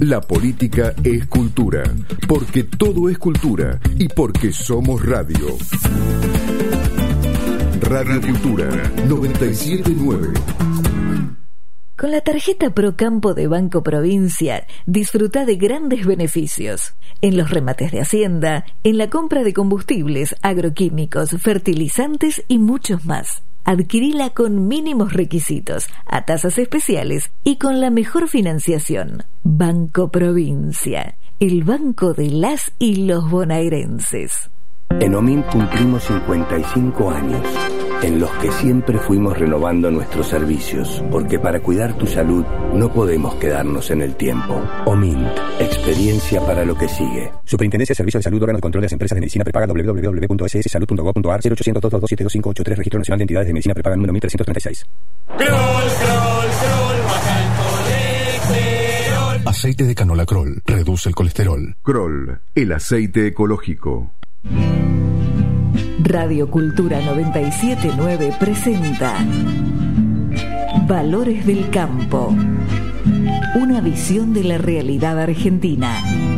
La política es cultura, porque todo es cultura y porque somos radio. Radio Cultura 979. Con la tarjeta Procampo de Banco Provincia, disfruta de grandes beneficios. En los remates de Hacienda, en la compra de combustibles, agroquímicos, fertilizantes y muchos más. Adquirila con mínimos requisitos, a tasas especiales y con la mejor financiación. Banco Provincia, el banco de las y los bonaerenses. En OMINT cumplimos 55 años, en los que siempre fuimos renovando nuestros servicios, porque para cuidar tu salud no podemos quedarnos en el tiempo. OMINT, experiencia para lo que sigue. Superintendencia de Servicios de Salud, órgano de control de las empresas de medicina prepaga, www.sssalud.gov.ar, 0800-222-72583, Registro Nacional de Entidades de Medicina Prepaga número 1336. Aceite de canola Kroll reduce el colesterol. Kroll, el aceite ecológico. Radio Cultura 979 presenta Valores del Campo, una visión de la realidad argentina.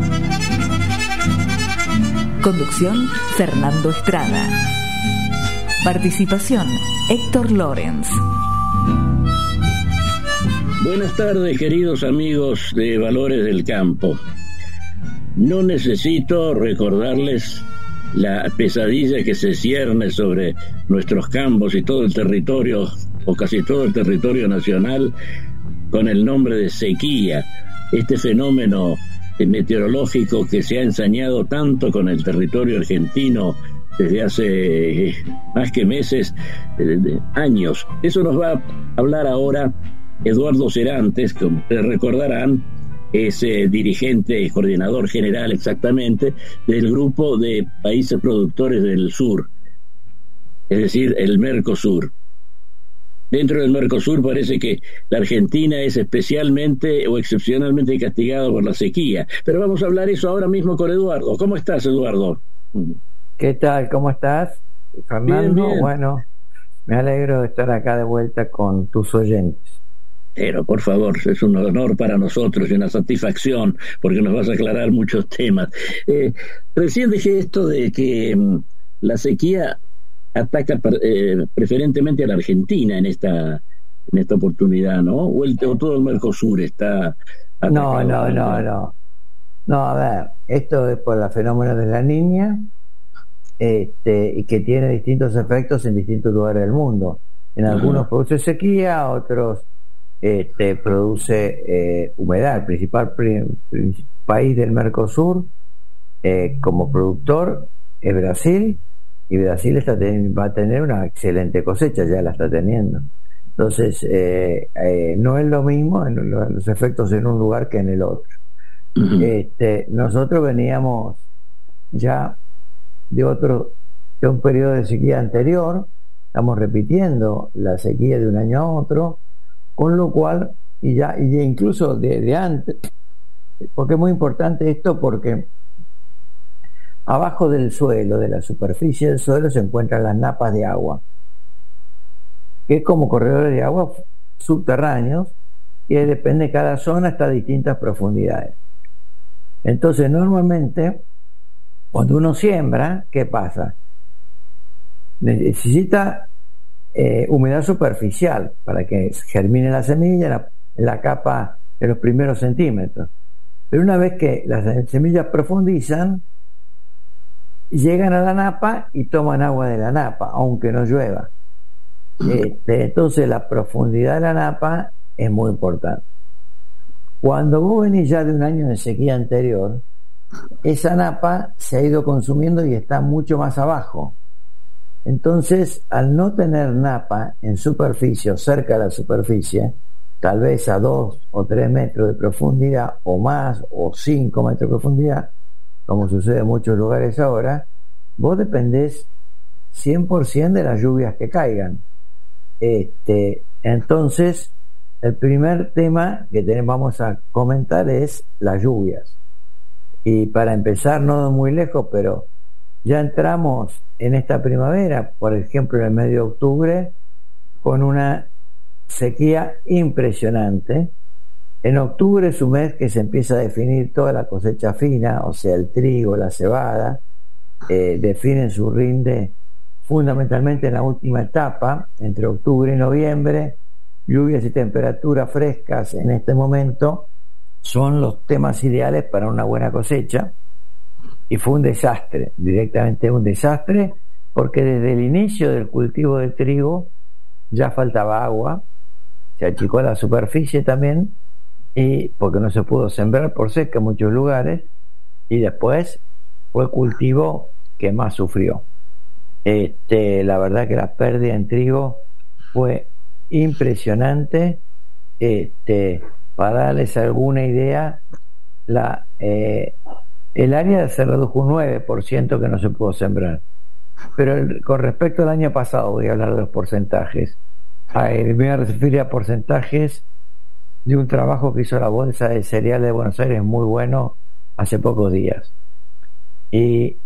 Conducción, Fernando Estrada. Participación, Héctor Lorenz. Buenas tardes, queridos amigos de Valores del Campo. No necesito recordarles la pesadilla que se cierne sobre nuestros campos y todo el territorio, o casi todo el territorio nacional, con el nombre de sequía. Este fenómeno meteorológico que se ha ensañado tanto con el territorio argentino desde hace más que meses, años. Eso nos va a hablar ahora Eduardo Serantes, que recordarán, es dirigente, coordinador general exactamente, del grupo de países productores del sur, es decir, el Mercosur. Dentro del Mercosur parece que la Argentina es especialmente o excepcionalmente castigada por la sequía. Pero vamos a hablar eso ahora mismo con Eduardo. ¿Cómo estás, Eduardo? ¿Qué tal? ¿Cómo estás, Fernando? Bien, bien. Bueno, me alegro de estar acá de vuelta con tus oyentes. Pero, por favor, es un honor para nosotros y una satisfacción, porque nos vas a aclarar muchos temas. Recién dije esto de que la sequía ataca preferentemente a la Argentina en esta oportunidad, ¿no? O todo el Mercosur está atacado. No, a ver, esto es por la fenómeno de la Niña, y que tiene distintos efectos en distintos lugares del mundo. En algunos produce sequía, otros produce humedad. El principal país del Mercosur como productor es Brasil, y Brasil va a tener una excelente cosecha, ya la está teniendo. Entonces no es lo mismo los efectos en un lugar que en el otro. Nosotros veníamos ya de un periodo de sequía anterior, estamos repitiendo la sequía de un año a otro, con lo cual, y incluso de antes, porque es muy importante esto, porque abajo del suelo, de la superficie del suelo, se encuentran las napas de agua, que es como corredores de agua subterráneos, y depende, cada zona está a distintas profundidades. Entonces, normalmente, cuando uno siembra, ¿qué pasa? Necesita humedad superficial para que germine la semilla en la capa de los primeros centímetros. Pero una vez que las semillas profundizan, llegan a la napa y toman agua de la napa, aunque no llueva. Entonces la profundidad de la napa es muy importante. Cuando vos venís ya de un año de sequía anterior, esa napa se ha ido consumiendo y está mucho más abajo. Entonces, al no tener napa en superficie o cerca de la superficie, tal vez a 2 o 3 metros de profundidad o más, o 5 metros de profundidad, como sucede en muchos lugares ahora, vos dependés 100% de las lluvias que caigan. Entonces, el primer tema que vamos a comentar es las lluvias. Y para empezar, no muy lejos, pero ya entramos en esta primavera, por ejemplo en el mes de octubre, con una sequía impresionante, En octubre es un mes que se empieza a definir toda la cosecha fina, o sea, el trigo, la cebada, definen su rinde fundamentalmente en la última etapa, entre octubre y noviembre. Lluvias y temperaturas frescas en este momento son los temas ideales para una buena cosecha, y fue un desastre, directamente un desastre, porque desde el inicio del cultivo de trigo ya faltaba agua, se achicó la superficie también, y porque no se pudo sembrar por seca en muchos lugares, y después fue el cultivo que más sufrió. La verdad que la pérdida en trigo fue impresionante. Para darles alguna idea, el área se redujo un 9% que no se pudo sembrar, pero con respecto al año pasado, voy a hablar de los porcentajes. Me voy a referir a porcentajes de un trabajo que hizo la Bolsa de Cereales de Buenos Aires, muy bueno, hace pocos días. Y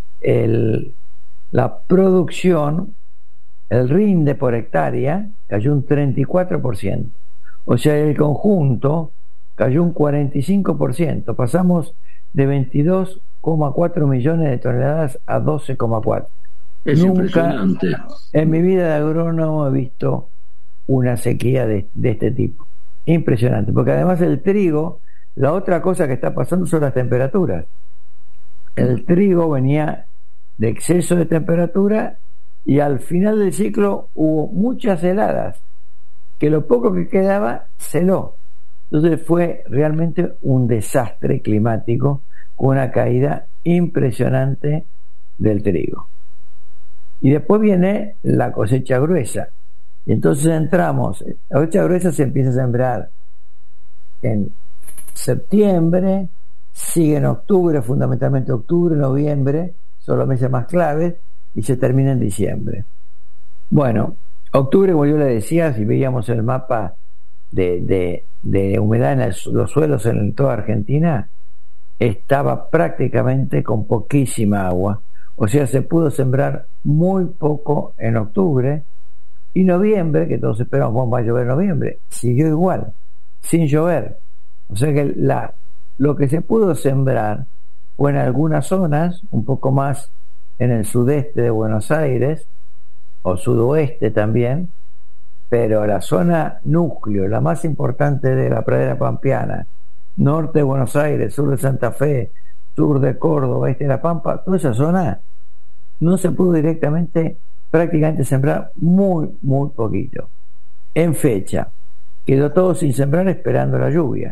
la producción, el rinde por hectárea, cayó un 34%. O sea, el conjunto cayó un 45%. Pasamos de 22,4 millones de toneladas a 12,4. Es Nunca impresionante. en mi vida de agrónomo he visto una sequía de este tipo. Impresionante, porque además el trigo, la otra cosa que está pasando son las temperaturas. El trigo venía de exceso de temperatura y al final del ciclo hubo muchas heladas, que lo poco que quedaba se heló. Entonces fue realmente un desastre climático, con una caída impresionante del trigo. Y después viene la cosecha gruesa, y entonces entramos, la cosecha gruesa se empieza a sembrar en septiembre, sigue en octubre, fundamentalmente octubre, noviembre, son los meses más claves, y se termina en diciembre. Bueno, octubre, como yo le decía, si veíamos el mapa de humedad en los suelos en toda Argentina, estaba prácticamente con poquísima agua. O sea, se pudo sembrar muy poco en octubre, y noviembre, que todos esperamos, bueno, va a llover en noviembre, siguió igual, sin llover. O sea que lo que se pudo sembrar fue en algunas zonas, un poco más en el sudeste de Buenos Aires, o sudoeste también, pero la zona núcleo, la más importante de la pradera pampeana, norte de Buenos Aires, sur de Santa Fe, sur de Córdoba, este de La Pampa, toda esa zona no se pudo prácticamente sembrar muy poquito. En fecha, quedó todo sin sembrar esperando la lluvia.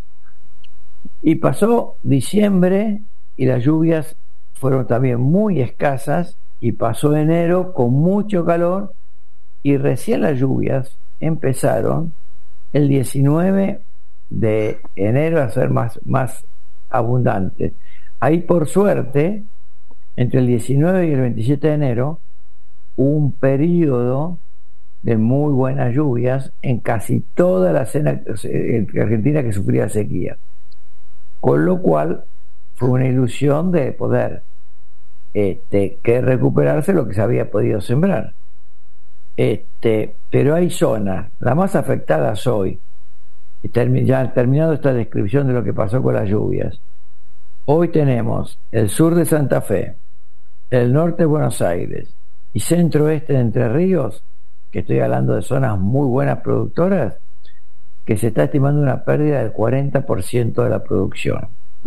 Y pasó diciembre y las lluvias fueron también muy escasas, y pasó enero con mucho calor, y recién las lluvias empezaron el 19 de enero a ser más abundantes. Ahí, por suerte, entre el 19 y el 27 de enero hubo un periodo de muy buenas lluvias en casi toda la zona Argentina que sufría sequía, con lo cual fue una ilusión de poder que recuperarse lo que se había podido sembrar. Pero hay zonas, las más afectadas hoy, ya terminado esta descripción de lo que pasó con las lluvias. Hoy tenemos el sur de Santa Fe, el norte de Buenos Aires y centro-oeste de Entre Ríos, que estoy hablando de zonas muy buenas productoras, que se está estimando una pérdida del 40% de la producción.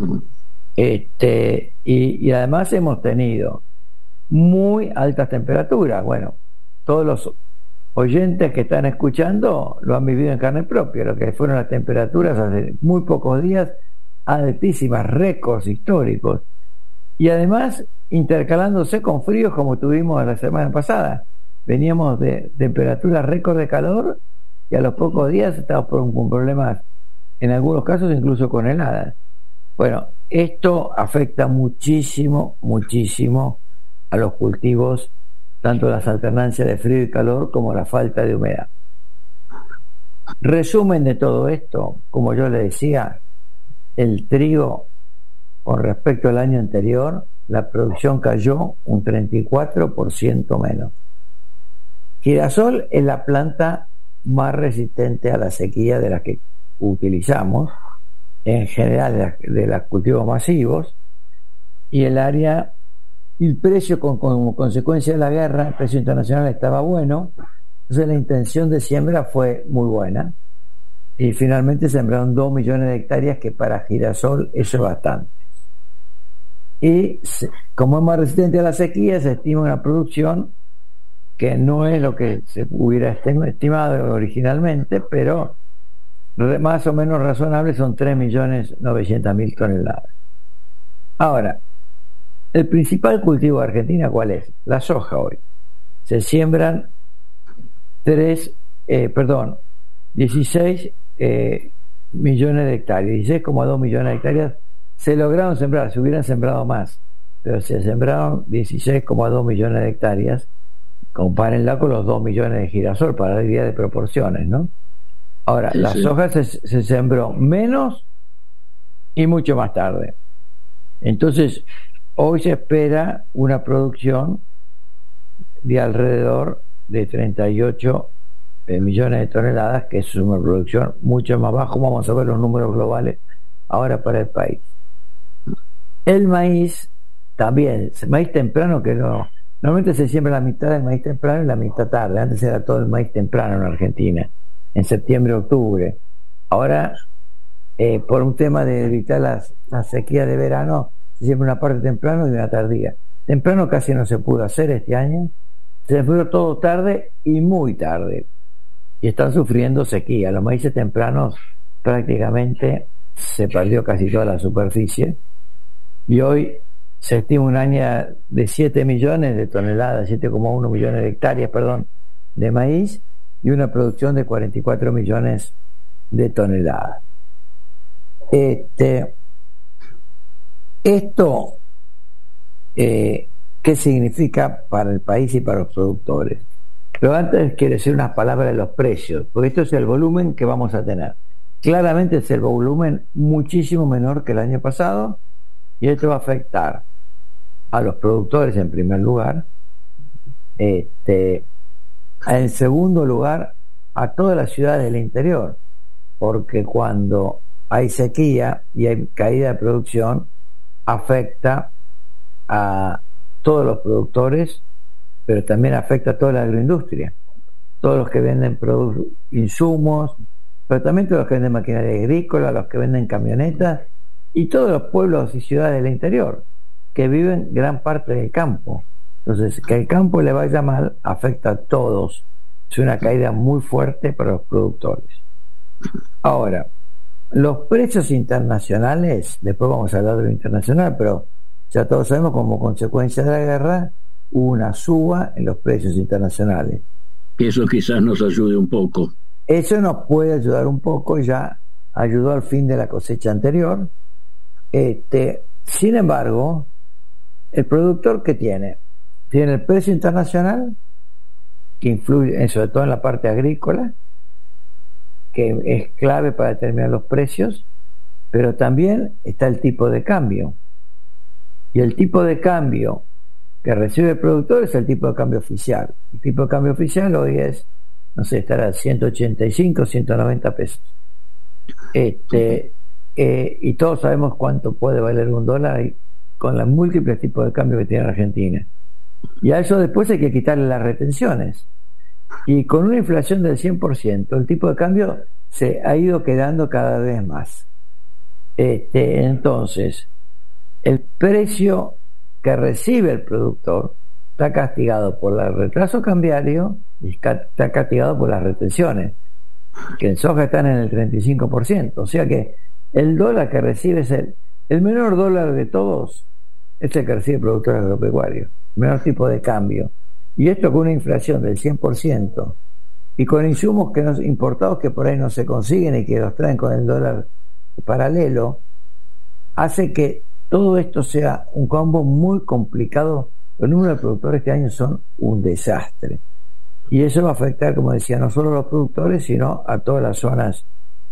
Y además hemos tenido muy altas temperaturas. Bueno, todos los oyentes que están escuchando lo han vivido en carne propia, lo que fueron las temperaturas hace muy pocos días, altísimas, récords históricos, y además intercalándose con fríos como tuvimos la semana pasada. Veníamos de temperaturas récord de calor, y a los pocos días estábamos con problemas, en algunos casos incluso con heladas. Bueno, esto afecta muchísimo a los cultivos, tanto las alternancias de frío y calor como la falta de humedad. Resumen de todo esto, como yo le decía, el trigo, con respecto al año anterior, la producción cayó un 34% menos. Girasol es la planta más resistente a la sequía de las que utilizamos, en general de los cultivos masivos, y el precio como consecuencia de la guerra, el precio internacional estaba bueno, entonces la intención de siembra fue muy buena, y finalmente sembraron 2 millones de hectáreas, que para girasol eso es bastante. Y como es más resistente a la sequía, se estima una producción que no es lo que se hubiera estimado originalmente, pero más o menos razonable, son 3.900.000 toneladas. Ahora, el principal cultivo de Argentina, ¿cuál es? La soja hoy. Se siembran 16 millones de hectáreas, 16,2 millones de hectáreas se lograron sembrar, se hubieran sembrado más, pero se sembraron 16,2 millones de hectáreas. Compárenla con los 2 millones de girasol para dar idea de proporciones, ¿no? Ahora, sí, la soja se sembró menos y mucho más tarde. Entonces, hoy se espera una producción de alrededor de 38 millones de toneladas, que es una producción mucho más baja. Vamos a ver los números globales ahora para el país. El maíz también, maíz temprano, que no, normalmente se siembra la mitad del maíz temprano y la mitad tarde. Antes era todo el maíz temprano en Argentina, en septiembre, octubre. Ahora, por un tema de evitar la sequía de verano, se siembra una parte temprano y una tardía. Temprano casi no se pudo hacer este año, se sembró todo tarde y muy tarde, y están sufriendo sequía. Los maíces tempranos prácticamente se perdió casi toda la superficie, y hoy se estima un año de 7 millones de toneladas, 7,1 millones de hectáreas, de maíz, y una producción de 44 millones de toneladas. Esto, ¿qué significa para el país y para los productores? Pero antes quiero decir unas palabras de los precios, porque esto es el volumen que vamos a tener. Claramente es el volumen muchísimo menor que el año pasado, y esto va a afectar a los productores en primer lugar, en segundo lugar a todas las ciudades del interior, porque cuando hay sequía y hay caída de producción, afecta a todos los productores, pero también afecta a toda la agroindustria, todos los que venden insumos, pero también todos los que venden maquinaria agrícola, los que venden camionetas, y todos los pueblos y ciudades del interior que viven gran parte del campo. Entonces, que el campo le vaya mal afecta a todos. Es una caída muy fuerte para los productores. Ahora, los precios internacionales, después vamos a hablar de lo internacional, pero ya todos sabemos, como consecuencia de la guerra hubo una suba en los precios internacionales. Eso quizás nos ayude un poco. Eso nos puede ayudar un poco, ya ayudó al fin de la cosecha anterior. Sin embargo, el productor, ¿qué tiene? Tiene el precio internacional, que influye sobre todo en la parte agrícola, que es clave para determinar los precios, pero también está el tipo de cambio. Y el tipo de cambio que recibe el productor es el tipo de cambio oficial. El tipo de cambio oficial hoy es, no sé, estará a 185, 190 pesos. Y todos sabemos cuánto puede valer un dólar con los múltiples tipos de cambio que tiene Argentina. Y a eso después hay que quitarle las retenciones. Y con una inflación del 100%, el tipo de cambio se ha ido quedando cada vez más. Entonces, el precio que recibe el productor está castigado por el retraso cambiario y está castigado por las retenciones, que en soja están en el 35%. O sea que el dólar que recibe es el menor dólar de todos, es el que recibe el productor agropecuario, el menor tipo de cambio. Y esto con una inflación del 100% y con insumos importados que por ahí no se consiguen y que los traen con el dólar paralelo, hace que todo esto sea un combo muy complicado. Los números de productores este año son un desastre. Y eso va a afectar, como decía, no solo a los productores, sino a todas las zonas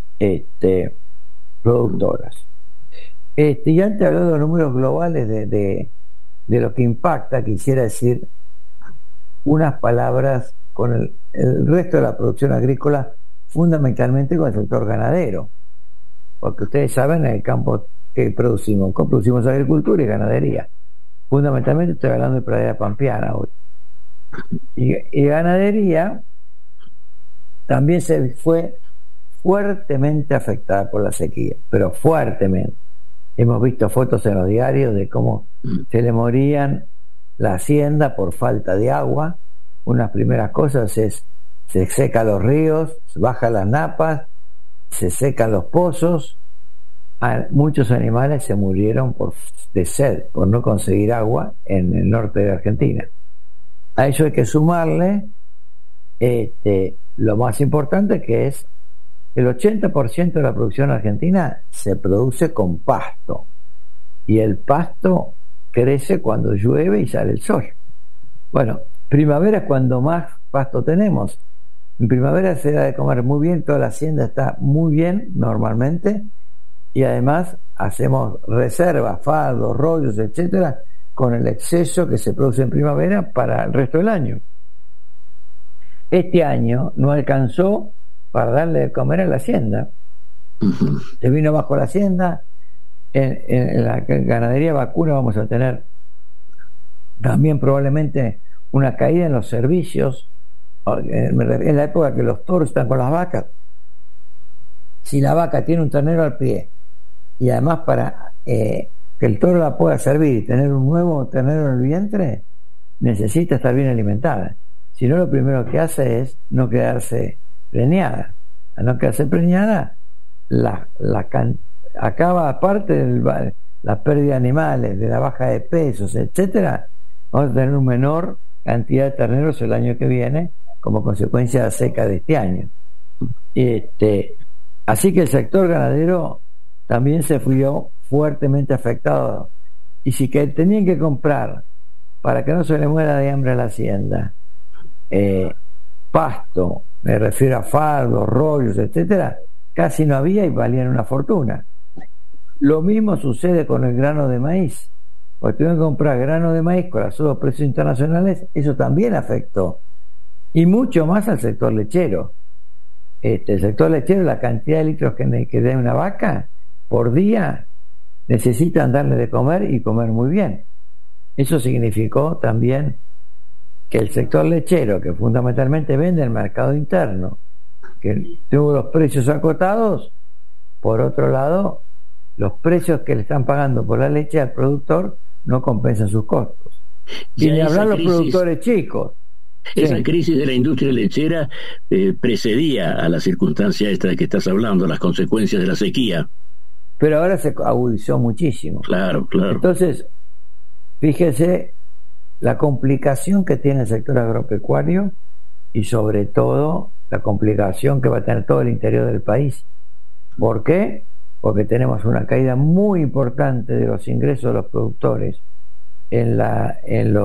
productoras. Y antes hablando de los números globales de lo que impacta, quisiera decir unas palabras con el resto de la producción agrícola, fundamentalmente con el sector ganadero, porque ustedes saben en el campo que producimos agricultura y ganadería. Fundamentalmente estoy hablando de pradera pampeana hoy. Y ganadería también se fue fuertemente afectada por la sequía, pero fuertemente. Hemos visto fotos en los diarios de cómo se le morían la hacienda por falta de agua. Unas primeras cosas es: se secan los ríos, bajan las napas, se secan los pozos. Muchos animales se murieron de sed, por no conseguir agua en el norte de Argentina. A eso hay que sumarle lo más importante, que es el 80% de la producción argentina se produce con pasto, y el pasto crece cuando llueve y sale el sol. Bueno, primavera es cuando más pasto tenemos. En primavera se da de comer muy bien, toda la hacienda está muy bien normalmente, y además hacemos reservas, fardos, rollos, etcétera, con el exceso que se produce en primavera para el resto del año. Este año no alcanzó para darle de comer a la hacienda. Se vino bajo la hacienda. En la ganadería vacuna vamos a tener también probablemente una caída en los servicios. En la época que los toros están con las vacas, si la vaca tiene un ternero al pie, y además para que el toro la pueda servir y tener un nuevo ternero en el vientre, necesita estar bien alimentada. Si no, lo primero que hace es no quedarse preñada. Al no quedarse preñada, acaba, aparte de la pérdida de animales, de la baja de pesos, etcétera, vamos a tener una menor cantidad de terneros el año que viene como consecuencia de la seca de este año. Así que el sector ganadero también se vio fuertemente afectado, y si que tenían que comprar para que no se le muera de hambre a la hacienda pasto, me refiero a fardos, rollos, etcétera, casi no había y valían una fortuna. Lo mismo sucede con el grano de maíz. Porque tuvieron que comprar grano de maíz con los altos precios internacionales, eso también afectó, y mucho más al sector lechero. El sector lechero, la cantidad de litros que dé una vaca por día, necesitan darle de comer y comer muy bien. Eso significó también que el sector lechero, que fundamentalmente vende el mercado interno, que tuvo los precios acotados, por otro lado, los precios que le están pagando por la leche al productor no compensan sus costos. Y ni hablar los productores chicos. Esa crisis de la industria lechera precedía a la circunstancia esta de que estás hablando, las consecuencias de la sequía. Pero ahora se agudizó muchísimo. Claro, claro. Entonces, fíjese la complicación que tiene el sector agropecuario, y sobre todo la complicación que va a tener todo el interior del país. ¿Por qué? Porque tenemos una caída muy importante de los ingresos de los productores en la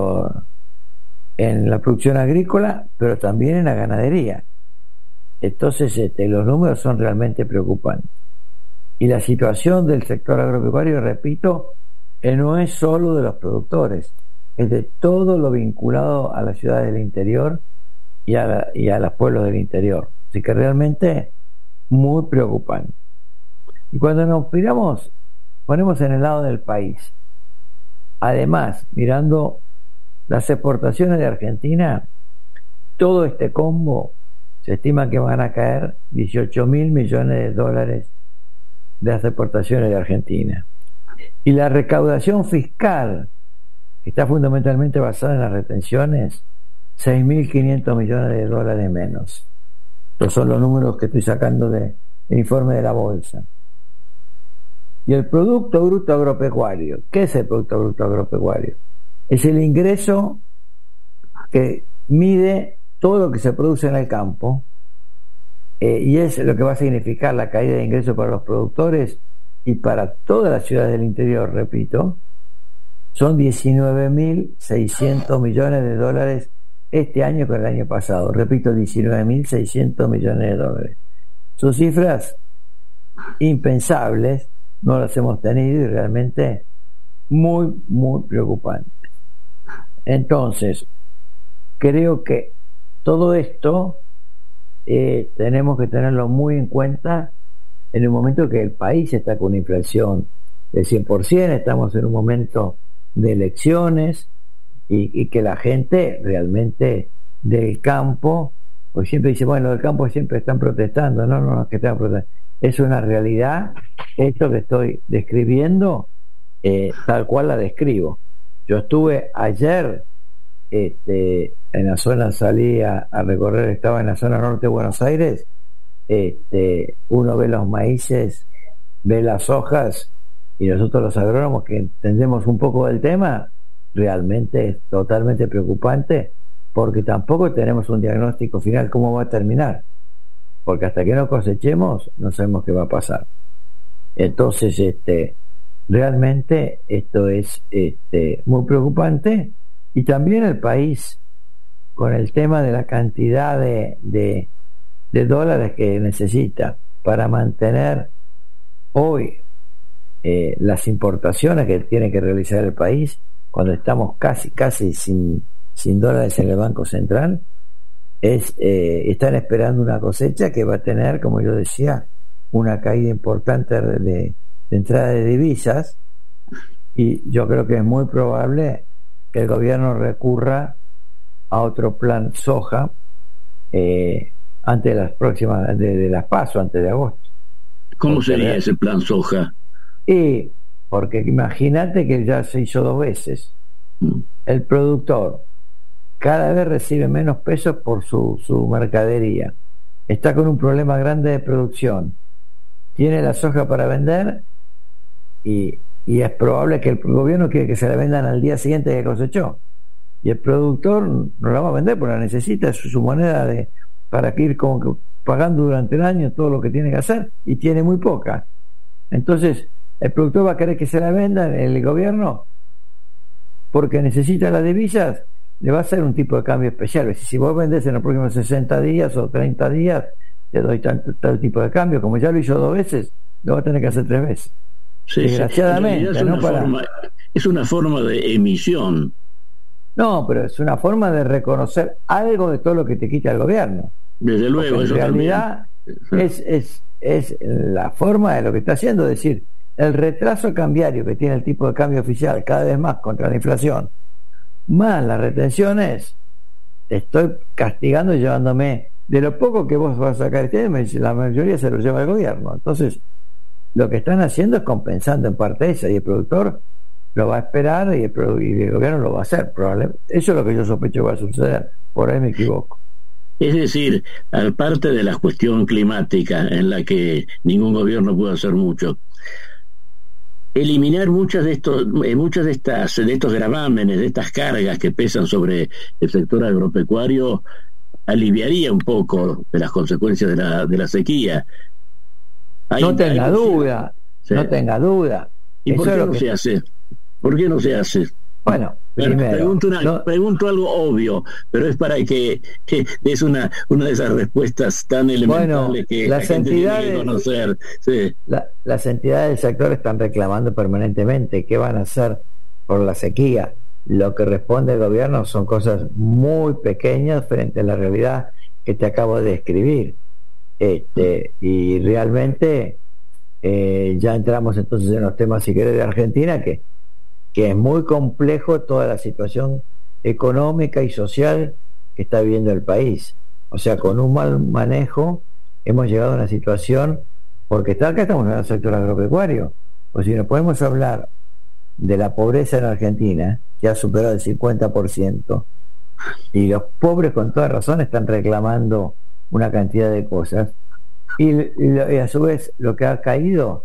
producción agrícola, pero también en la ganadería. Entonces los números son realmente preocupantes. Y la situación del sector agropecuario, repito, no es solo de los productores, es de todo lo vinculado a las ciudades del interior y a los pueblos del interior. Así que realmente muy preocupante. Y cuando nos ponemos en el lado del país, además, mirando las exportaciones de Argentina, todo este combo se estima que van a caer 18.000 millones de dólares de las exportaciones de Argentina. Y la recaudación fiscal, que está fundamentalmente basada en las retenciones, 6.500 millones de dólares menos. Estos son los números que estoy sacando del informe de la bolsa. Y el Producto Bruto Agropecuario, ¿qué es el Producto Bruto Agropecuario? Es el ingreso que mide todo lo que se produce en el campo, y es lo que va a significar la caída de ingresos para los productores y para todas las ciudades del interior, repito. Son 19.600 millones de dólares este año con el año pasado. Repito, 19.600 millones de dólares. Son cifras impensables, no las hemos tenido, y realmente muy, muy preocupantes. Entonces, creo que todo esto tenemos que tenerlo muy en cuenta en un momento que el país está con una inflación del 100%, estamos en un momento de elecciones y que la gente realmente del campo, pues siempre dice, bueno, del campo siempre están protestando, no es que están protestando, es una realidad, esto que estoy describiendo, tal cual la describo. Yo estuve ayer en la zona, salí a recorrer, estaba en la zona norte de Buenos Aires, uno ve los maíces, ve las hojas, y nosotros los agrónomos que entendemos un poco del tema, realmente es totalmente preocupante, porque tampoco tenemos un diagnóstico final cómo va a terminar, porque hasta que no cosechemos no sabemos qué va a pasar. Entonces realmente esto es muy preocupante, y también el país con el tema de la cantidad de dólares que necesita para mantener hoy las importaciones que tiene que realizar el país, cuando estamos casi sin dólares en el Banco Central, están esperando una cosecha que va a tener, como yo decía, una caída importante de entrada de divisas, y yo creo que es muy probable que el gobierno recurra a otro plan soja antes de las próximas de las PASO, antes de agosto. ¿Cómo sería ese plan soja? Y porque imagínate que ya se hizo 2 veces. El productor cada vez recibe menos pesos por su mercadería, está con un problema grande de producción, tiene la soja para vender, y es probable que el gobierno quiere que se la vendan al día siguiente que cosechó, y el productor no la va a vender porque la necesita, es su moneda para ir como que pagando durante el año todo lo que tiene que hacer, y tiene muy poca. Entonces el productor va a querer que se la vendan, el gobierno, porque necesita las divisas, le va a hacer un tipo de cambio especial. Si vos vendés en los próximos 60 días o 30 días, te doy tal tipo de cambio. Como ya lo hizo 2 veces, lo va a tener que hacer 3 veces. Sí, desgraciadamente, es una forma de emisión. No, pero es una forma de reconocer algo de todo lo que te quita el gobierno. Desde luego, en realidad es la forma de lo que está haciendo, es decir, el retraso cambiario que tiene el tipo de cambio oficial cada vez más contra la inflación, más las retenciones, te estoy castigando y llevándome de lo poco que vos vas a sacar la mayoría se lo lleva el gobierno. Entonces lo que están haciendo es compensando en parte eso, y el productor lo va a esperar y el gobierno lo va a hacer probablemente. Eso es lo que yo sospecho que va a suceder, por ahí me equivoco. Es decir, aparte de la cuestión climática, en la que ningún gobierno puede hacer mucho, eliminar muchos de estos gravámenes, de estas cargas que pesan sobre el sector agropecuario, aliviaría un poco de las consecuencias de la sequía. No tenga duda. ¿Y por qué no se hace? ¿Por qué no se hace? Bueno, primero, pregunto algo obvio, pero es para que es una de esas respuestas tan elementales que la gente tiene que conocer. Sí. Las entidades del sector están reclamando permanentemente qué van a hacer por la sequía. Lo que responde el gobierno son cosas muy pequeñas frente a la realidad que te acabo de describir. Y realmente ya entramos entonces en los temas, si querés, de Argentina, que es muy complejo toda la situación económica y social que está viviendo el país. O sea, con un mal manejo hemos llegado a una situación, porque acá estamos en el sector agropecuario, pues si no podemos hablar de la pobreza en Argentina, que ha superado el 50%, y los pobres con toda razón están reclamando una cantidad de cosas, y a su vez lo que ha caído,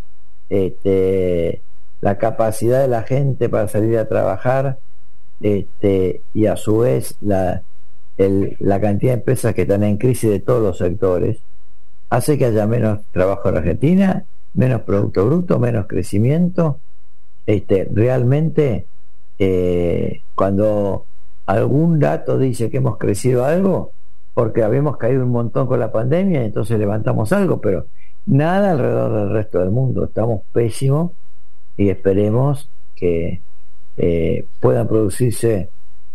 la capacidad de la gente para salir a trabajar, y a su vez la cantidad de empresas que están en crisis de todos los sectores, hace que haya menos trabajo en Argentina, menos Producto Bruto, menos crecimiento. Realmente cuando algún dato dice que hemos crecido algo, porque habíamos caído un montón con la pandemia, entonces levantamos algo, pero nada alrededor del resto del mundo. Estamos pésimos, y esperemos que puedan producirse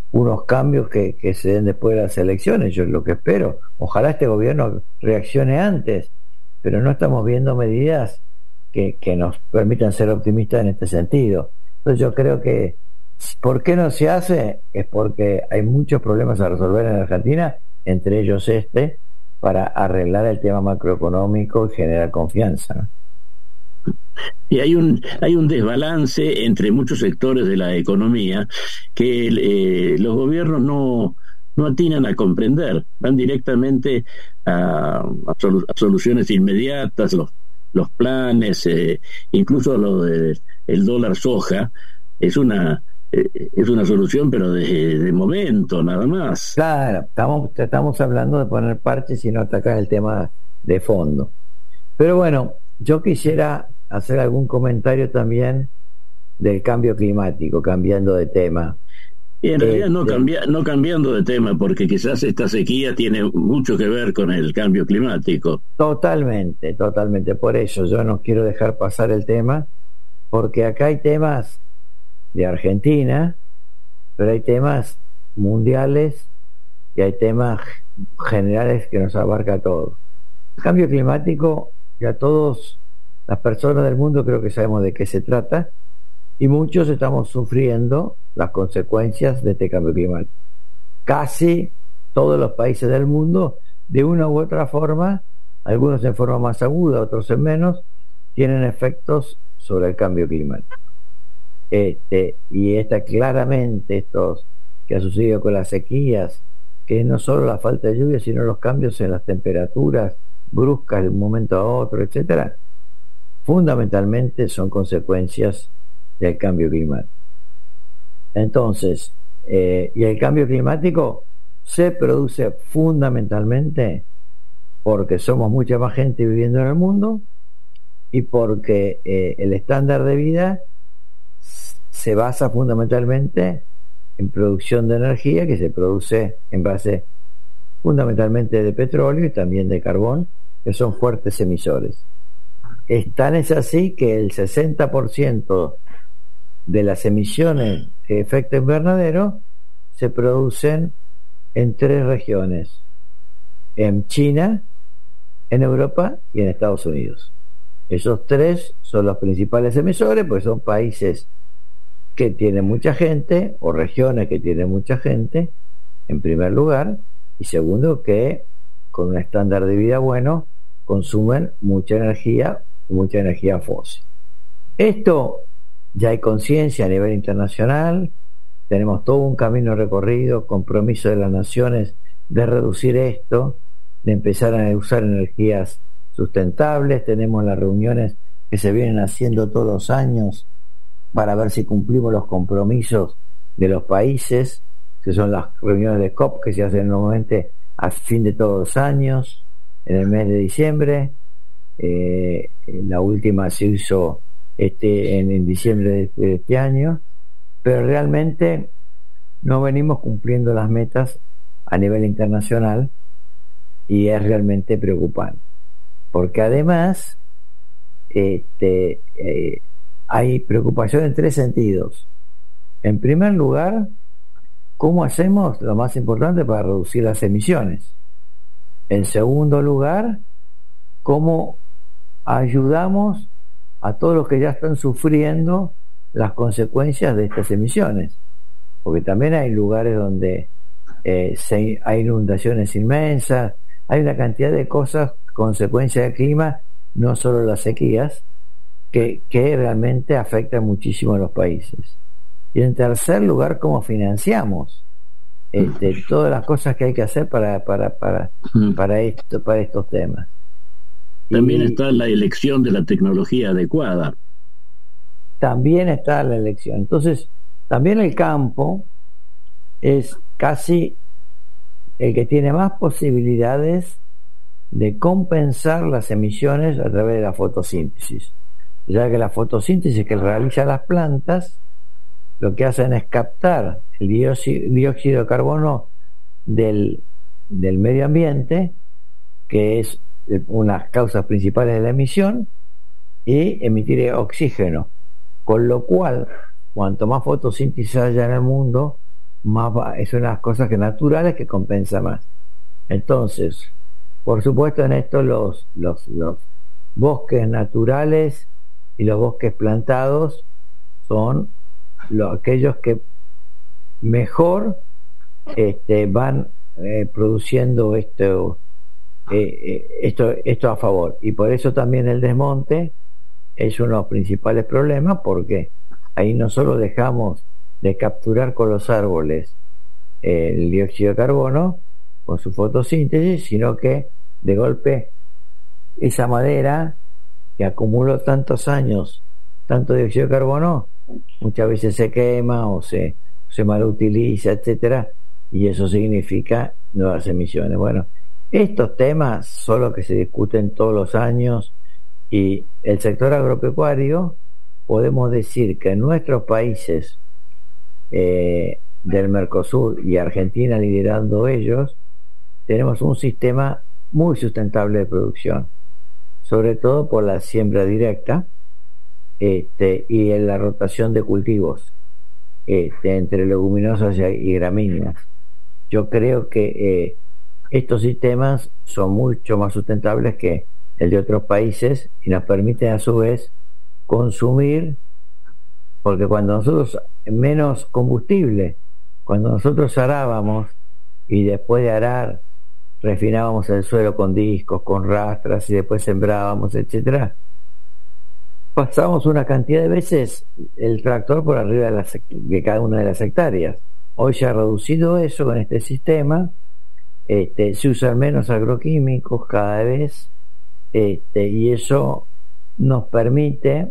unos cambios que se den después de las elecciones. Yo es lo que espero. Ojalá este gobierno reaccione antes, pero no estamos viendo medidas que nos permitan ser optimistas en este sentido. Entonces yo creo que ¿por qué no se hace? Es porque hay muchos problemas a resolver en Argentina, entre ellos para arreglar el tema macroeconómico y generar confianza, ¿no? Y hay un desbalance entre muchos sectores de la economía que los gobiernos no atinan a comprender, van directamente a soluciones inmediatas, los planes, incluso lo del dólar soja es una solución, pero de momento nada más. Claro, estamos hablando de poner parches y no atacar el tema de fondo. Pero bueno, yo quisiera hacer algún comentario también del cambio climático, cambiando de tema. Y en realidad no cambiando de tema, porque quizás esta sequía tiene mucho que ver con el cambio climático. Totalmente. Por eso yo no quiero dejar pasar el tema, porque acá hay temas de Argentina, pero hay temas mundiales y hay temas generales que nos abarca a todos. El cambio climático, ya todos las personas del mundo creo que sabemos de qué se trata, y muchos estamos sufriendo las consecuencias de este cambio climático. Casi todos los países del mundo, de una u otra forma, algunos en forma más aguda, otros en menos, tienen efectos sobre el cambio climático. Y está claramente estos que ha sucedido con las sequías, que no solo la falta de lluvia, sino los cambios en las temperaturas bruscas de un momento a otro, etcétera, fundamentalmente son consecuencias del cambio climático. Entonces, y el cambio climático se produce fundamentalmente porque somos mucha más gente viviendo en el mundo y porque el estándar de vida se basa fundamentalmente en producción de energía que se produce en base fundamentalmente de petróleo y también de carbón, que son fuertes emisores. Tan es así que el 60% de las emisiones de efecto invernadero se producen en 3 regiones: en China, en Europa y en Estados Unidos. Esos 3 son los principales emisores, pues son países que tienen mucha gente, o regiones que tienen mucha gente, en primer lugar, y segundo, que con un estándar de vida bueno consumen mucha energía fósil. Esto ya hay conciencia a nivel internacional, tenemos todo un camino recorrido, compromiso de las naciones de reducir esto, de empezar a usar energías sustentables. Tenemos las reuniones que se vienen haciendo todos los años para ver si cumplimos los compromisos de los países, que son las reuniones de COP que se hacen normalmente a fin de todos los años, en el mes de diciembre. La última se hizo en diciembre de este año, pero realmente no venimos cumpliendo las metas a nivel internacional y es realmente preocupante, porque además hay preocupación en 3 sentidos. En primer lugar, ¿cómo hacemos lo más importante para reducir las emisiones? En segundo lugar, ¿cómo ayudamos a todos los que ya están sufriendo las consecuencias de estas emisiones? Porque también hay lugares donde hay inundaciones inmensas, hay una cantidad de cosas, consecuencias del clima, no solo las sequías, que realmente afectan muchísimo a los países. Y en tercer lugar, ¿cómo financiamos todas las cosas que hay que hacer para estos temas? También está la elección de la tecnología adecuada. También está la elección. Entonces, también el campo es casi el que tiene más posibilidades de compensar las emisiones a través de la fotosíntesis. Ya que la fotosíntesis que realizan las plantas lo que hacen es captar el dióxido de carbono del medio ambiente, que es una de las causas principales de la emisión, y emitir oxígeno, con lo cual cuanto más fotosíntesis haya en el mundo, es una de las cosas que naturales que compensa más. Entonces, por supuesto, en esto los bosques naturales y los bosques plantados son aquellos que mejor van produciendo esto a favor, y por eso también el desmonte es uno de los principales problemas, porque ahí no solo dejamos de capturar con los árboles el dióxido de carbono con su fotosíntesis, sino que de golpe esa madera que acumuló tantos años tanto dióxido de carbono muchas veces se quema o se malutiliza, etcétera, y eso significa nuevas emisiones. Bueno, estos temas son los que se discuten todos los años, y el sector agropecuario, podemos decir que en nuestros países del Mercosur y Argentina liderando ellos, tenemos un sistema muy sustentable de producción, sobre todo por la siembra directa y en la rotación de cultivos entre leguminosas y gramíneas. Yo creo que estos sistemas son mucho más sustentables que el de otros países y nos permiten a su vez consumir, porque cuando nosotros menos combustible, cuando nosotros arábamos y después de arar refinábamos el suelo con discos, con rastras y después sembrábamos, etcétera, pasamos una cantidad de veces el tractor por arriba de cada una de las hectáreas. Hoy se ha reducido eso con este sistema, se usan menos agroquímicos cada vez, y eso nos permite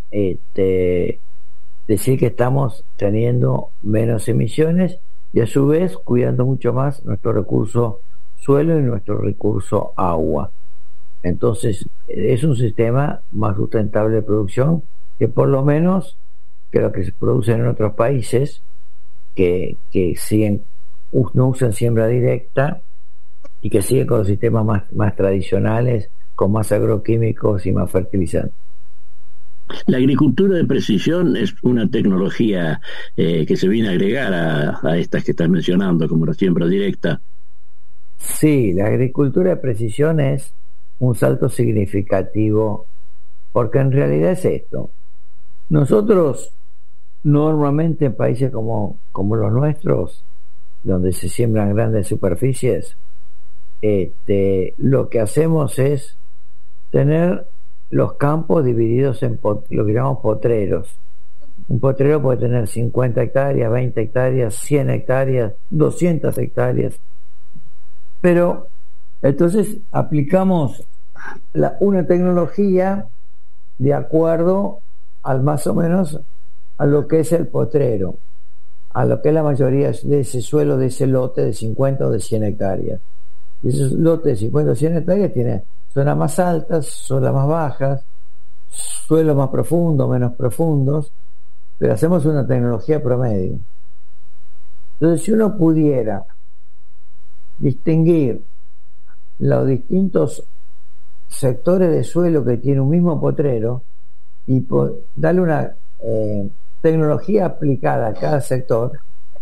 decir que estamos teniendo menos emisiones y a su vez cuidando mucho más nuestro recurso suelo y nuestro recurso agua. Entonces es un sistema más sustentable de producción que por lo menos que lo que se produce en otros países que siguen, no usan siembra directa y que siguen con los sistemas más tradicionales, con más agroquímicos y más fertilizantes. La agricultura de precisión es una tecnología que se viene a agregar a estas que estás mencionando, como la siembra directa. Sí, la agricultura de precisión es un salto significativo, porque en realidad es esto. Nosotros normalmente en países como los nuestros, donde se siembran grandes superficies, lo que hacemos es tener los campos divididos en lo que llamamos potreros. Un potrero puede tener 50 hectáreas, 20 hectáreas, 100 hectáreas, 200 hectáreas. Pero entonces aplicamos una tecnología de acuerdo al más o menos a lo que es el potrero, a lo que es la mayoría de ese suelo, de ese lote de 50 o de 100 hectáreas. Y esos lotes de 50 o 100 hectáreas tienen zonas más altas, zonas más bajas, suelos más profundos, menos profundos, pero hacemos una tecnología promedio. Entonces, si uno pudiera distinguir los distintos sectores de suelo que tiene un mismo potrero y darle una tecnología aplicada a cada sector,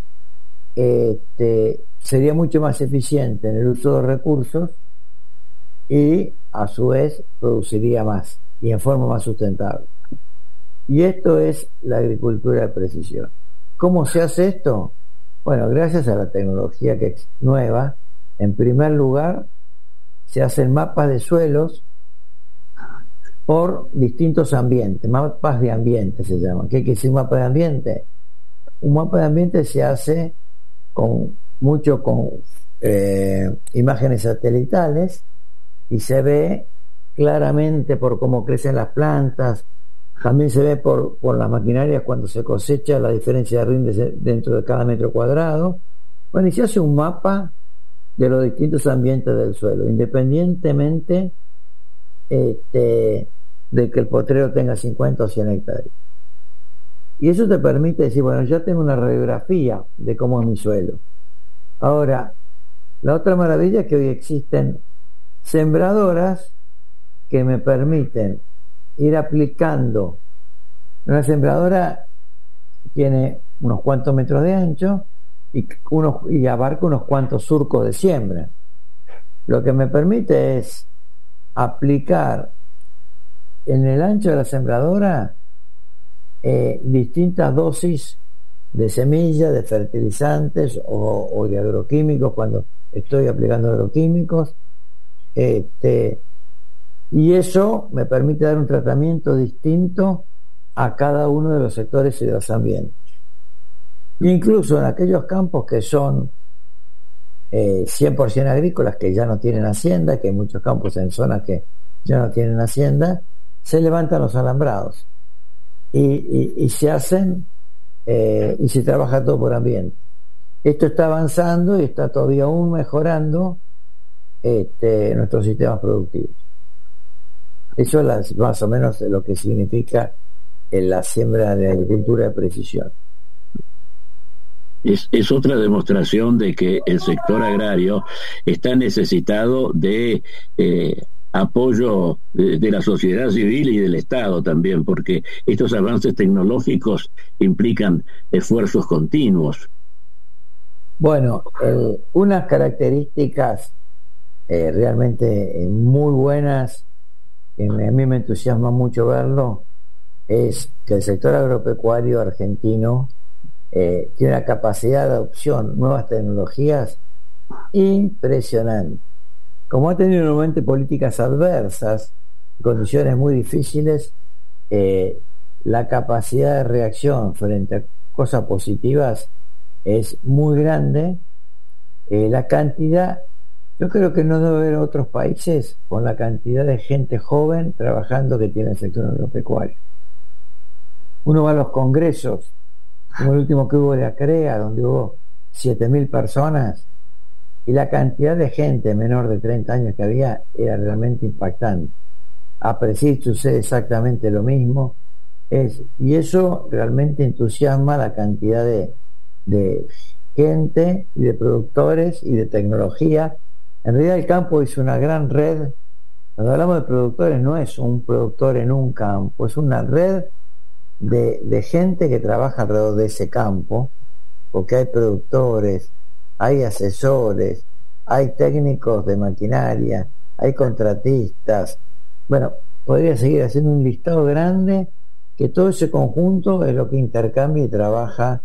sería mucho más eficiente en el uso de recursos y a su vez produciría más y en forma más sustentable. Y esto es la agricultura de precisión. ¿Cómo se hace esto? Bueno, gracias a la tecnología que es nueva. En primer lugar, se hacen mapas de suelos por distintos ambientes, mapas de ambiente se llaman. ¿Qué quiere decir un mapa de ambiente? Un mapa de ambiente se hace con imágenes satelitales y se ve claramente por cómo crecen las plantas. También se ve por la maquinaria cuando se cosecha la diferencia de rinde dentro de cada metro cuadrado. Bueno, y se hace un mapa de los distintos ambientes del suelo, independientemente de que el potrero tenga 50 o 100 hectáreas. Y eso te permite decir, bueno, ya tengo una radiografía de cómo es mi suelo. Ahora, la otra maravilla es que hoy existen sembradoras que me permiten ir aplicando. Una sembradora tiene unos cuantos metros de ancho y abarca unos cuantos surcos de siembra. Lo que me permite es aplicar en el ancho de la sembradora distintas dosis de semillas, de fertilizantes o de agroquímicos cuando estoy aplicando agroquímicos, y eso me permite dar un tratamiento distinto a cada uno de los sectores y de los ambientes. Incluso en aquellos campos que son 100% agrícolas, que ya no tienen hacienda, que hay muchos campos en zonas que ya no tienen hacienda, se levantan los alambrados y se hacen y se trabaja todo por ambiente. Esto está avanzando y está todavía aún mejorando nuestros sistemas productivos. Eso es más o menos lo que significa la siembra de agricultura de precisión. Es otra demostración de que el sector agrario está necesitado de apoyo de la sociedad civil y del Estado también, porque estos avances tecnológicos implican esfuerzos continuos. Bueno, unas características realmente muy buenas, que a mí me entusiasma mucho verlo, es que el sector agropecuario argentino tiene una capacidad de adopción nuevas tecnologías impresionante. Como ha tenido normalmente políticas adversas, condiciones muy difíciles, la capacidad de reacción frente a cosas positivas es muy grande. La cantidad, yo creo que no debe haber otros países con la cantidad de gente joven trabajando que tiene el sector agropecuario. Uno va a los congresos, como el último que hubo de ACREA, donde hubo 7.000 personas, y la cantidad de gente menor de 30 años que había era realmente impactante. A Presid sucede exactamente lo mismo, y eso realmente entusiasma la cantidad de gente y de productores y de tecnología. En realidad el campo es una gran red. Cuando hablamos de productores, no es un productor en un campo, es una red de gente que trabaja alrededor de ese campo, porque hay productores, hay asesores, hay técnicos de maquinaria, hay contratistas. Bueno, podría seguir haciendo un listado grande, que todo ese conjunto es lo que intercambia y trabaja.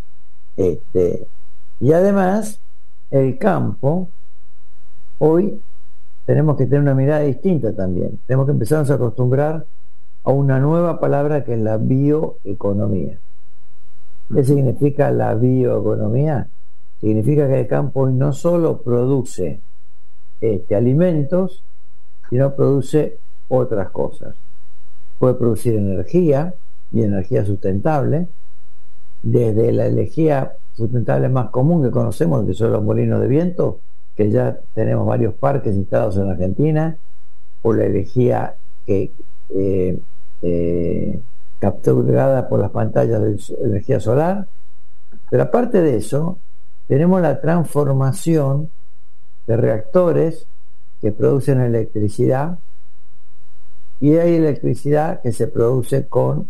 Y además el campo, hoy tenemos que tener una mirada distinta también. Tenemos que empezarnos a acostumbrar a una nueva palabra que es la bioeconomía. ¿Qué significa la bioeconomía? Significa que el campo hoy no solo produce alimentos, sino produce otras cosas. Puede producir energía, y energía sustentable, desde la energía sustentable más común que conocemos, que son los molinos de viento, que ya tenemos varios parques instalados en Argentina, o la energía que capturada por las pantallas de energía solar. Pero aparte de eso, tenemos la transformación de reactores que producen electricidad, y hay electricidad que se produce con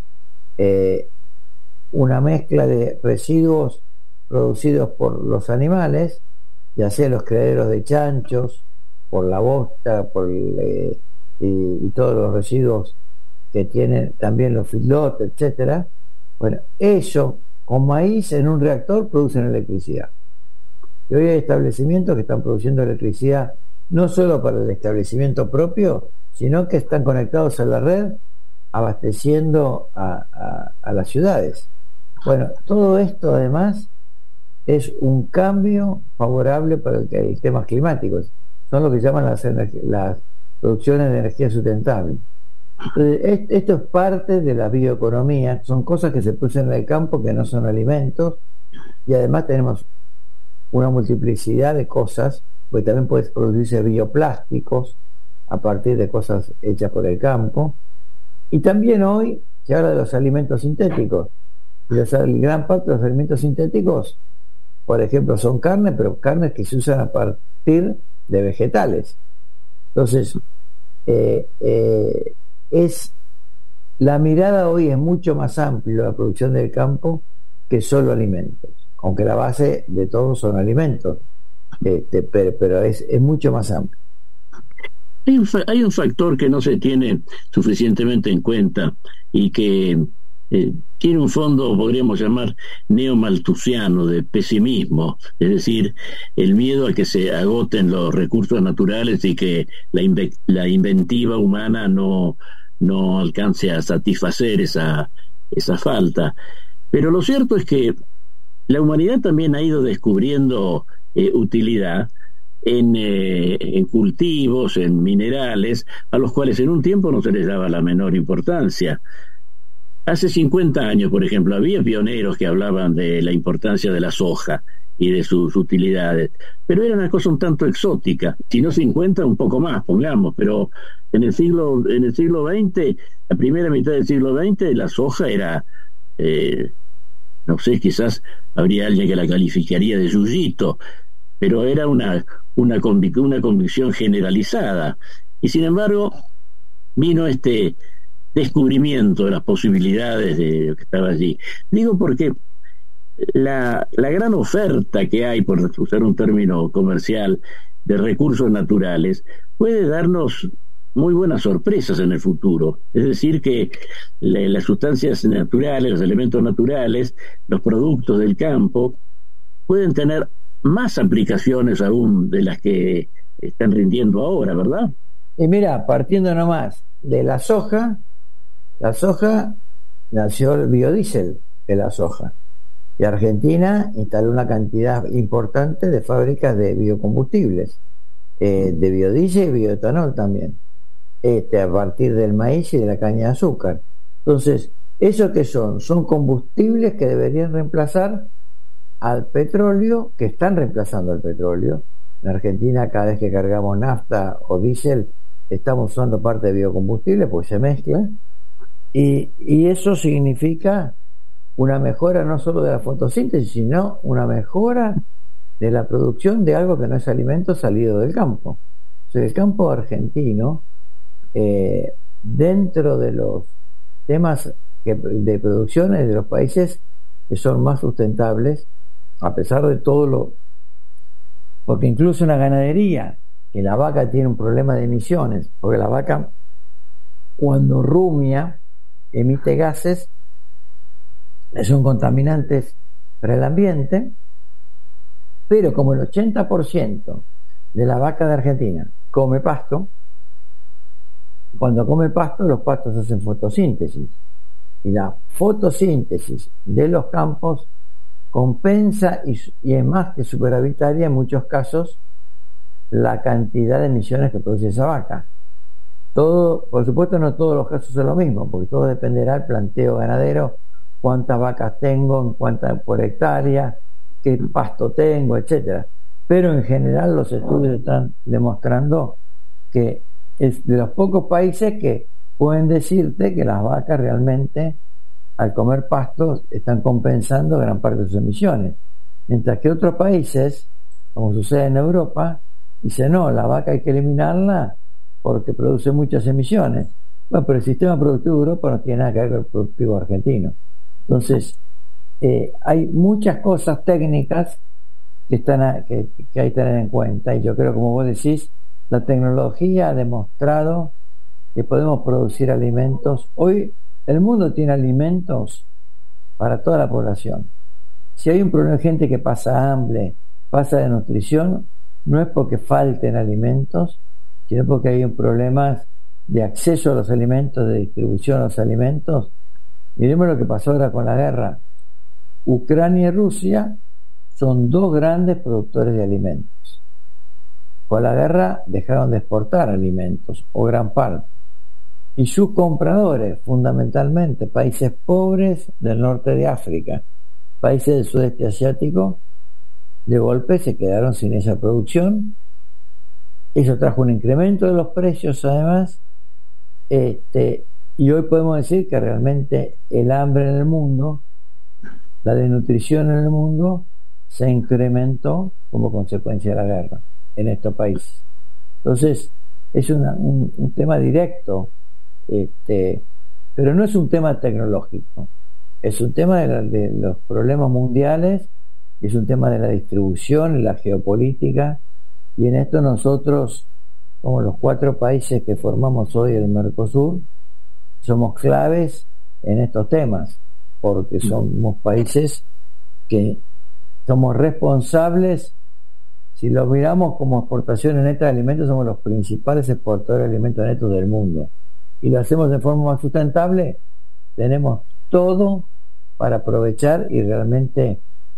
una mezcla de residuos producidos por los animales, ya sea los criaderos de chanchos, por la bosta, y todos los residuos que tienen también los feedlots, etcétera. Bueno, eso con maíz en un reactor producen electricidad. Y hoy hay establecimientos que están produciendo electricidad no solo para el establecimiento propio, sino que están conectados a la red, abasteciendo a las ciudades. Bueno, todo esto además es un cambio favorable para el temas climáticos. Son lo que llaman las producciones de energía sustentable. Entonces, esto es parte de la bioeconomía. Son cosas que se producen en el campo que no son alimentos, y además tenemos una multiplicidad de cosas, porque también puede producirse bioplásticos a partir de cosas hechas por el campo. Y también hoy se habla de los alimentos sintéticos, y gran parte de los alimentos sintéticos, por ejemplo, son carnes, pero carnes que se usan a partir de vegetales. Entonces la mirada hoy es mucho más amplia, la producción del campo, que solo alimentos. aunque la base de todos son alimentos, pero es mucho más amplio. Hay un factor que no se tiene suficientemente en cuenta y que tiene un fondo, podríamos llamar, neomalthusiano, de pesimismo, es decir, el miedo a que se agoten los recursos naturales y que la inventiva humana no alcance a satisfacer esa falta. Pero lo cierto es que la humanidad también ha ido descubriendo utilidad en cultivos, en minerales, a los cuales en un tiempo no se les daba la menor importancia. Hace 50 años, por ejemplo, había pioneros que hablaban de la importancia de la soja y de sus utilidades, pero era una cosa un tanto exótica, si no 50, un poco más, pongamos, pero en el siglo XX, la primera mitad del siglo XX, la soja era, no sé, quizás habría alguien que la calificaría de yuyito, pero era una convicción generalizada, y sin embargo vino este descubrimiento de las posibilidades de lo que estaba allí. Digo porque la gran oferta que hay, por usar un término comercial, de recursos naturales puede darnos muy buenas sorpresas en el futuro. Es decir, que las sustancias naturales, los elementos naturales, los productos del campo pueden tener más aplicaciones aún de las que están rindiendo ahora, ¿verdad? Y mira, partiendo nomás de la soja nació el biodiesel de la soja, y Argentina instaló una cantidad importante de fábricas de biocombustibles, de biodiesel y bioetanol también, a partir del maíz y de la caña de azúcar. Entonces, ¿eso qué son? Son combustibles que deberían reemplazar al petróleo, que están reemplazando al petróleo. En Argentina, cada vez que cargamos nafta o diésel, estamos usando parte de biocombustible, pues se mezcla, y eso significa una mejora no solo de la fotosíntesis, sino una mejora de la producción de algo que no es alimento salido del campo. O sea, el campo argentino, dentro de los temas de producciones de los países que son más sustentables, a pesar de todo porque incluso una ganadería, que la vaca tiene un problema de emisiones, porque la vaca cuando rumia emite gases que son contaminantes para el ambiente, pero como el 80% de la vaca de Argentina come pasto, cuando come pasto, los pastos hacen fotosíntesis, y la fotosíntesis de los campos compensa y es más que superavitaria en muchos casos la cantidad de emisiones que produce esa vaca. Todo, por supuesto, no todos los casos son lo mismo, porque todo dependerá del planteo ganadero, cuántas vacas tengo, cuántas por hectárea, qué pasto tengo, etcétera. Pero en general los estudios están demostrando que es de los pocos países que pueden decirte que las vacas realmente, al comer pastos, están compensando gran parte de sus emisiones, mientras que otros países, como sucede en Europa, dicen no, la vaca hay que eliminarla porque produce muchas emisiones. Bueno, pero el sistema productivo de Europa no tiene nada que ver con el productivo argentino. Entonces, hay muchas cosas técnicas que hay que tener en cuenta, y yo creo, como vos decís, la tecnología ha demostrado que podemos producir alimentos. Hoy el mundo tiene alimentos para toda la población. Si hay un problema de gente que pasa hambre, pasa de nutrición, no es porque falten alimentos, sino porque hay un problema de acceso a los alimentos, de distribución a los alimentos. Miremos lo que pasó ahora con la guerra. Ucrania y Rusia son dos grandes productores de alimentos. Con la guerra dejaron de exportar alimentos, o gran parte. Y sus compradores, fundamentalmente países pobres del norte de África, países del sudeste asiático, de golpe se quedaron sin esa producción. Eso trajo un incremento de los precios, además, y hoy podemos decir que realmente el hambre en el mundo, la desnutrición en el mundo, se incrementó como consecuencia de la guerra en estos países. Entonces es un tema directo, pero no es un tema tecnológico, es un tema de los problemas mundiales es un tema de la distribución y la geopolítica, y en esto nosotros, como los 4 países que formamos hoy el Mercosur, somos claves en estos temas, porque somos países que somos responsables. Si lo miramos como exportaciones netas de alimentos, somos los principales exportadores de alimentos netos del mundo, y lo hacemos de forma más sustentable. Tenemos todo para aprovechar, y realmente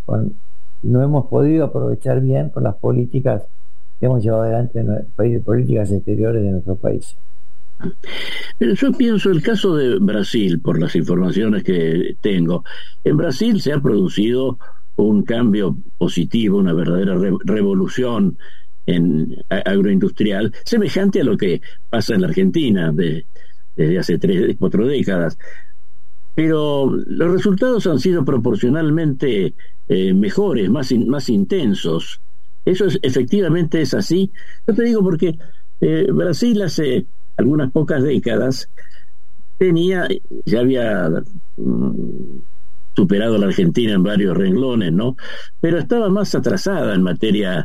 no hemos podido aprovechar bien con las políticas que hemos llevado adelante en políticas exteriores de nuestro país. Pero yo pienso el caso de Brasil, por las informaciones que tengo. En Brasil se ha producido un cambio positivo, una verdadera revolución agroindustrial, semejante a lo que pasa en la Argentina desde hace 3 o 4 décadas. Pero los resultados han sido proporcionalmente mejores, más intensos. Eso efectivamente es así. Yo te digo porque Brasil hace algunas pocas décadas ya había superado a la Argentina en varios renglones, ¿no? Pero estaba más atrasada en materia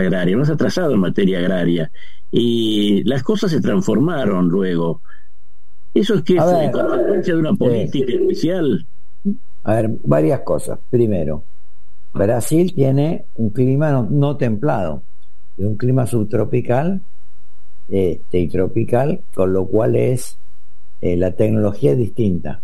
agraria, y las cosas se transformaron luego. ¿Eso es que fue consecuencia de una política especial? A ver, varias cosas. Primero, Brasil tiene un clima no templado, es un clima subtropical y tropical, con lo cual la tecnología es distinta,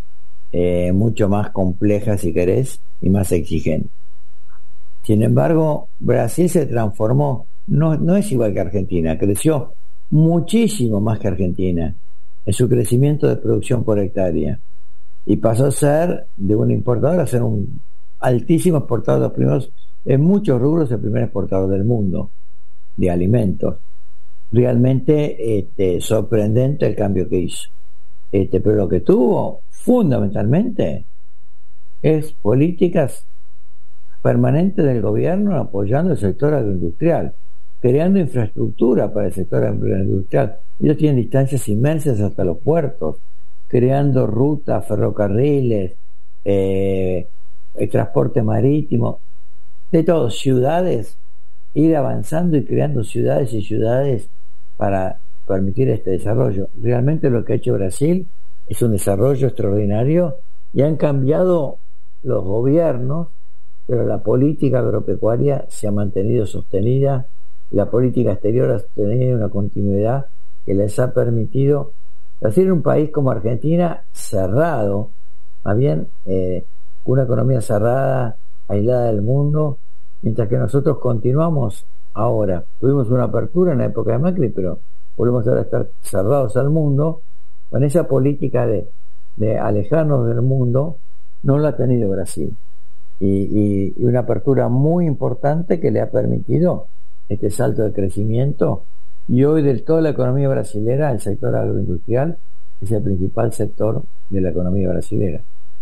mucho más compleja, si querés, y más exigente. Sin embargo, Brasil se transformó, no es igual que Argentina, creció muchísimo más que Argentina en su crecimiento de producción por hectárea, y pasó a ser de un importador a ser un altísimo exportador, en muchos rubros el primer exportador del mundo de alimentos. Realmente sorprendente el cambio que hizo, pero lo que tuvo fundamentalmente es políticas permanentes del gobierno apoyando el sector agroindustrial, creando infraestructura para el sector agroindustrial. Ellos tienen distancias inmensas hasta los puertos, creando rutas, ferrocarriles, el transporte marítimo, de todo, ciudades, ir avanzando y creando ciudades y ciudades para permitir este desarrollo. Realmente lo que ha hecho Brasil es un desarrollo extraordinario, y han cambiado los gobiernos, pero la política agropecuaria se ha mantenido sostenida, la política exterior ha tenido una continuidad que les ha permitido. Brasil es un país como Argentina cerrado, más bien una economía cerrada, aislada del mundo, mientras que nosotros continuamos ahora. Tuvimos una apertura en la época de Macri, pero volvemos ahora a estar cerrados al mundo. Con esa política de alejarnos del mundo, no la ha tenido Brasil, y una apertura muy importante que le ha permitido este salto de crecimiento, y hoy de toda la economía brasilera el sector agroindustrial es el principal sector de la economía brasilera.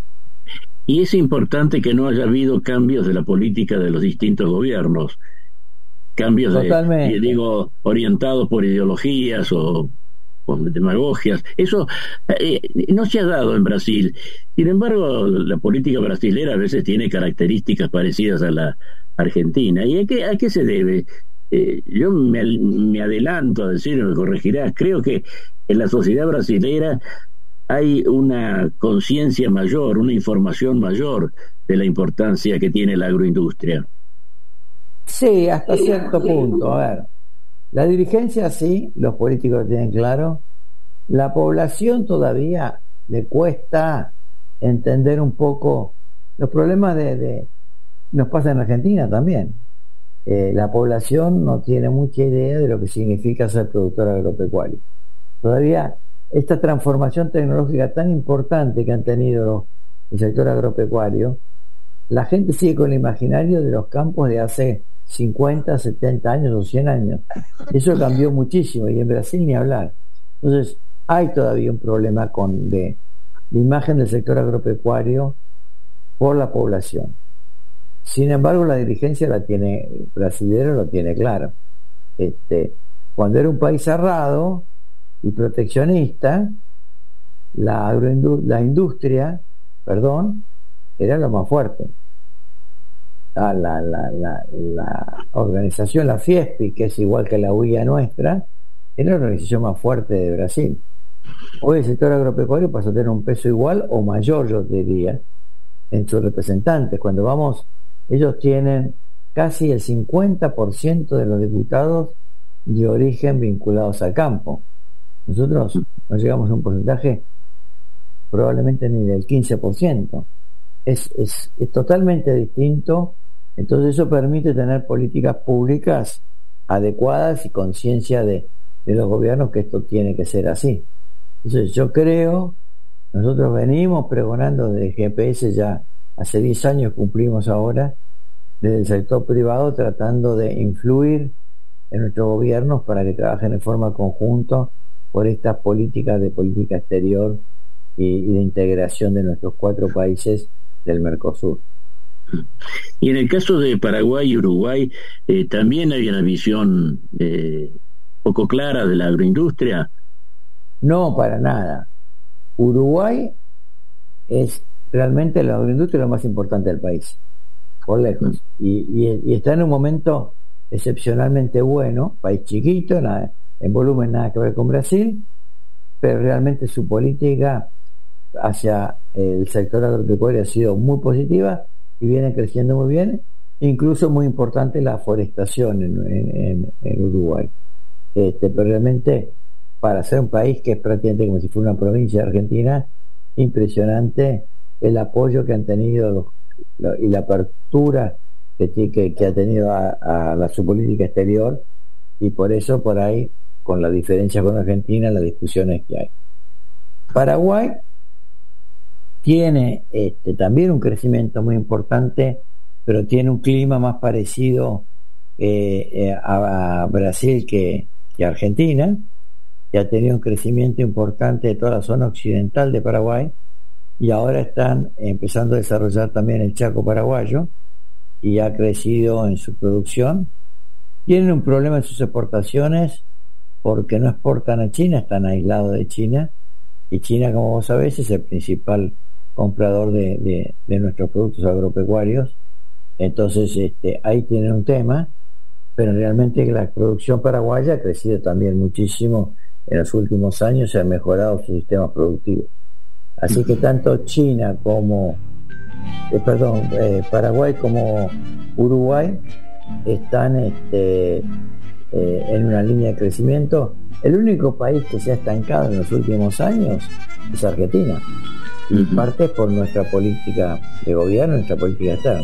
Y es importante que no haya habido cambios de la política de los distintos gobiernos, cambios orientados por ideologías o con demagogias. Eso no se ha dado en Brasil. Sin embargo, la política brasilera a veces tiene características parecidas a la argentina. ¿Y a qué se debe? Yo me adelanto a decir, me corregirás, creo que en la sociedad brasilera hay una conciencia mayor, una información mayor de la importancia que tiene la agroindustria. Sí, hasta cierto punto. A ver, la dirigencia sí, los políticos lo tienen claro. La población todavía le cuesta entender un poco los problemas nos pasa en Argentina también. La población no tiene mucha idea de lo que significa ser productor agropecuario. Todavía esta transformación tecnológica tan importante que han tenido el sector agropecuario, la gente sigue con el imaginario de los campos de hace 50, 70 años o 100 años. Eso cambió muchísimo, y en Brasil ni hablar. Entonces hay todavía un problema de imagen del sector agropecuario por la población. Sin embargo, la dirigencia brasilera lo tiene claro. Cuando era un país cerrado y proteccionista, la industria era lo más fuerte. la organización, la FIESPI, que es igual que la UIA nuestra, es la organización más fuerte de Brasil. Hoy el sector agropecuario pasa a tener un peso igual o mayor, yo diría, en sus representantes. Cuando vamos, ellos tienen casi el 50% de los diputados de origen vinculados al campo. Nosotros no llegamos a un porcentaje probablemente ni del 15%. Es totalmente distinto. Entonces eso permite tener políticas públicas adecuadas y conciencia de los gobiernos que esto tiene que ser así. Entonces yo creo, nosotros venimos pregonando desde GPS ya hace 10 años, cumplimos ahora, desde el sector privado, tratando de influir en nuestros gobiernos para que trabajen en forma conjunta por estas políticas de política exterior y de integración de nuestros 4 países del Mercosur. Y en el caso de Paraguay y Uruguay, también hay una visión poco clara de la agroindustria. No, para nada. Uruguay es realmente la agroindustria lo más importante del país, por lejos, y está en un momento excepcionalmente bueno, país chiquito, en volumen nada que ver con Brasil, pero realmente su política hacia el sector agropecuario ha sido muy positiva y viene creciendo muy bien, incluso muy importante la forestación en Uruguay. Pero realmente, para ser un país que es prácticamente como si fuera una provincia de Argentina, impresionante el apoyo que han tenido y la apertura que ha tenido a su política exterior, y por eso por ahí, con la diferencia con Argentina, las discusiones que hay. Paraguay tiene también un crecimiento muy importante, pero tiene un clima más parecido a Brasil que Argentina, y ha tenido un crecimiento importante de toda la zona occidental de Paraguay, y ahora están empezando a desarrollar también el Chaco paraguayo, y ha crecido en su producción. Tienen un problema en sus exportaciones porque no exportan a China, están aislados de China, y China, como vos sabés, es el principal comprador de nuestros productos agropecuarios. Entonces ahí tienen un tema, pero realmente la producción paraguaya ha crecido también muchísimo en los últimos años, se han mejorado sus sistemas productivos. Así que tanto China como Paraguay como Uruguay están en una línea de crecimiento. El único país que se ha estancado en los últimos años es Argentina, y parte por nuestra política de gobierno, nuestra política externa.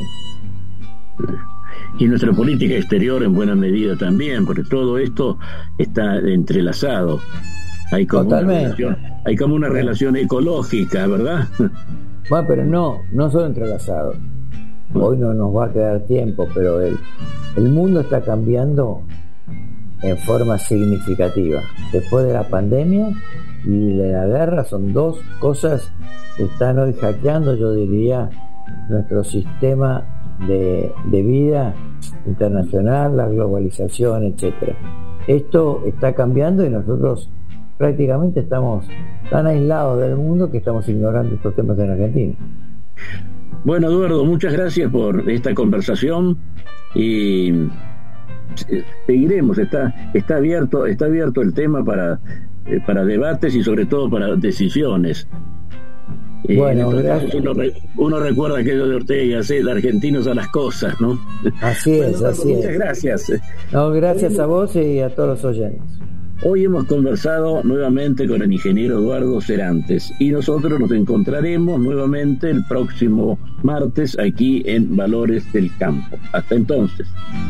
Y nuestra política exterior en buena medida también, porque todo esto está entrelazado. Hay como una relación ecológica, ¿verdad? Bueno, pero no solo entrelazado. Hoy no nos va a quedar tiempo, pero el mundo está cambiando en forma significativa. Después de la pandemia y de la guerra, son 2 cosas que están hoy hackeando, yo diría, nuestro sistema de vida internacional, la globalización, etcétera. Esto está cambiando y nosotros prácticamente estamos tan aislados del mundo que estamos ignorando estos temas en Argentina. Bueno, Eduardo, muchas gracias por esta conversación y seguiremos. Está abierto el tema para debates y sobre todo para decisiones. Bueno, gracias. Uno recuerda aquello de Ortega y Gasset, argentinos a las cosas, ¿no? Así es, así es. Muchas gracias. No, gracias a vos y a todos los oyentes. Hoy hemos conversado nuevamente con el ingeniero Eduardo Serantes y nosotros nos encontraremos nuevamente el próximo martes aquí en Valores del Campo. Hasta entonces.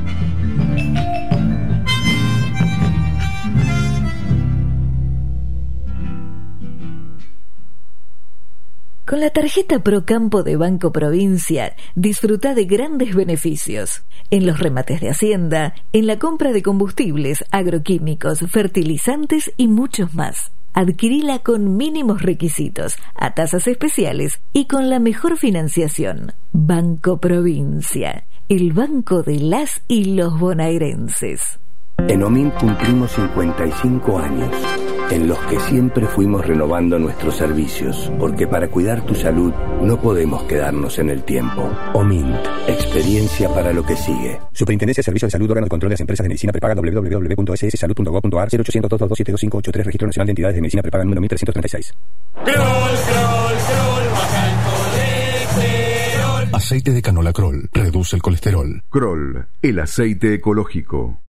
Con la tarjeta Procampo de Banco Provincia, disfruta de grandes beneficios. En los remates de Hacienda, en la compra de combustibles, agroquímicos, fertilizantes y muchos más. Adquirila con mínimos requisitos, a tasas especiales y con la mejor financiación. Banco Provincia, el banco de las y los bonaerenses. En OMINT cumplimos 55 años. en los que siempre fuimos renovando nuestros servicios, porque para cuidar tu salud no podemos quedarnos en el tiempo. OMINT, experiencia para lo que sigue. Superintendencia de Servicios de Salud, órgano de control de las empresas de medicina prepaga, www.sssalud.gov.ar, 0800-227-2583, Registro Nacional de Entidades de Medicina Prepaga número 1336. Aceite de canola Kroll reduce el colesterol. Kroll, el aceite ecológico.